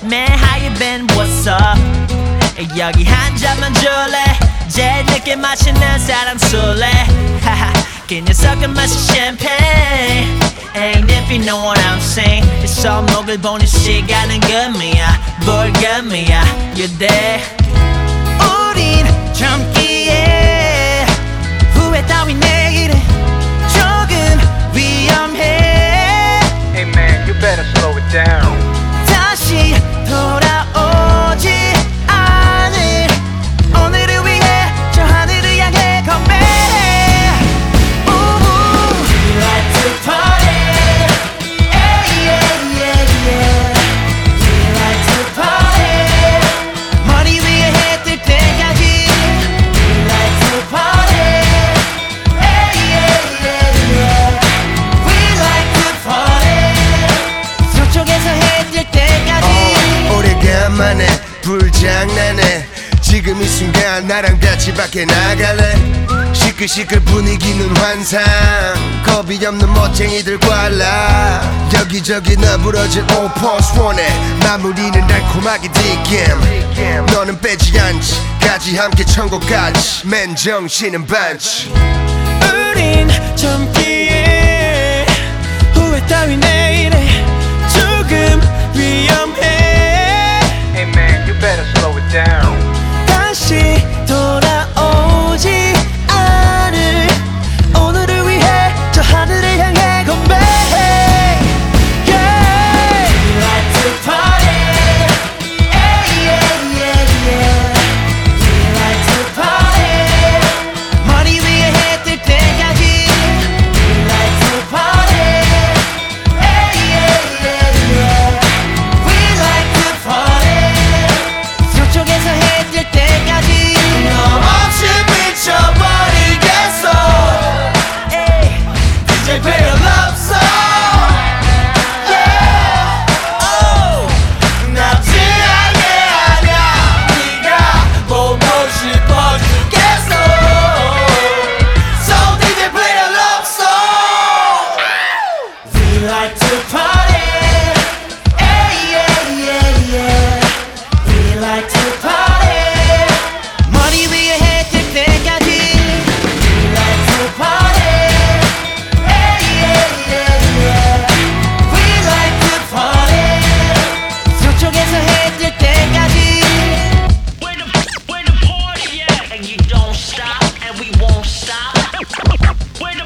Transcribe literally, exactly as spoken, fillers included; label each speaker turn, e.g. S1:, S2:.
S1: Man, how you been? What's up? 여기 한 잔만 줄래? 제일 늦게 마시는 사람 술래? 하하, 그 녀석은 마시 샴페인. Ain't if you know what I'm saying. 이 손목을 보는 시간은 금이야, 뭘 금이야. You there? 우린 젊기에 후회 따윈 내일에 조금 위험해.
S2: Hey man, you better slow it down.
S1: 다시 돌아오지 않을 오늘을 위해 저 하늘을 향해 건배해. Ooh, we like to party. Yeah, yeah, yeah, yeah. We like to party. 머리 위에 해 뜰 때까지. We like to party. Yeah, yeah, yeah, yeah. We like to party. 서쪽에서 해 뜰 때까지.
S3: 오래간만에 불장난해. 지금 이 순간 나랑 같이 밖에 나갈래. 시끌시끌 분위기는 환상. 겁이 없는 멋쟁이들 꽐라. 여기저기 너부러진 오퍼스 원해. 마무리는 달콤하게 디겜. 너는 빼지 않지. 같이 함께 천국까지. 맨 정신은 반치.
S1: 우린 젊기에 후회 따윈 내일에 조금 위험해.
S2: Hey man, you better slow it down.
S1: 다시 돌아오지 않을 오늘을 위해 저 하늘을 향해 건배해. Yeah. We like to party. Yeah, yeah, yeah, yeah. We like to party. 머리 위에 해 뜰 때까지. We like to party. Yeah, yeah, yeah, yeah. We like to party. 서쪽에서 해 뜰 때까지. 너 없이 미쳐버리겠어. Ay, 디제이 play a love song. Yeah. Oh. 납치하게 하냐. 네가 보고 싶어 죽겠어. So 디제이 play a love song. We like to party. Yeah, yeah, yeah, yeah. We like to party. 머리 위에 해 뜰 때까지. We like to party. Yeah, yeah, yeah, yeah. We like to party. 서쪽에서 해 뜰 때까지. Where the, where the party at? And you don't stop, and we won't stop. Where the